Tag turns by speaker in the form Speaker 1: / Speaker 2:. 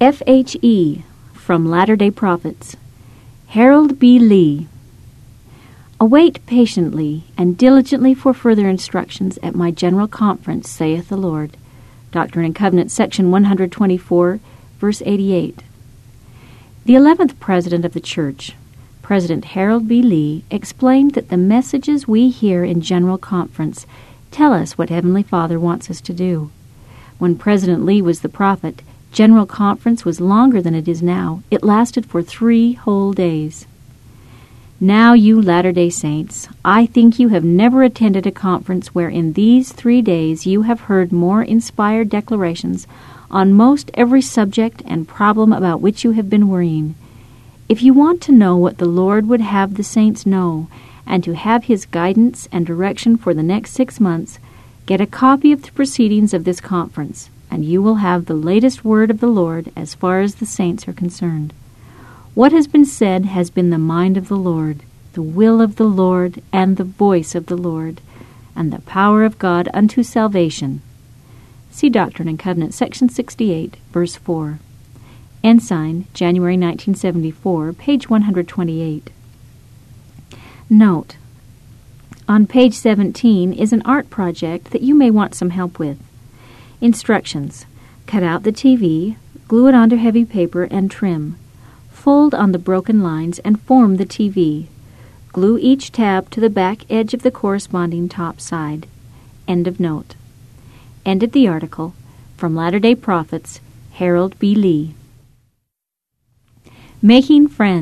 Speaker 1: FHE from Latter-day Prophets. Harold B. Lee. Await patiently and diligently for further instructions at my general conference, saith the Lord. Doctrine and Covenants, section 124, verse 88. The 11th President of the Church, President Harold B. Lee, explained that the messages we hear in General Conference tell us what Heavenly Father wants us to do. When President Lee was the prophet, General Conference was longer than it is now. It lasted for 3 whole days. Now, you Latter-day Saints, I think you have never attended a conference where in these 3 days you have heard more inspired declarations on most every subject and problem about which you have been worrying. If you want to know what the Lord would have the saints know, and to have His guidance and direction for the next 6 months, get a copy of the proceedings of this conference, and you will have the latest word of the Lord as far as the saints are concerned. What has been said has been the mind of the Lord, the will of the Lord, and the voice of the Lord, and the power of God unto salvation. See Doctrine and Covenants, section 68, verse 4. Ensign, January 1974, page 128. Note: on page 17 is an art project that you may want some help with. Instructions: cut out the TV, glue it onto heavy paper, and trim. Fold on the broken lines and form the TV. Glue each tab to the back edge of the corresponding top side. End of note. Ended the article. From Latter-day Prophets, Harold B. Lee. Making Friends.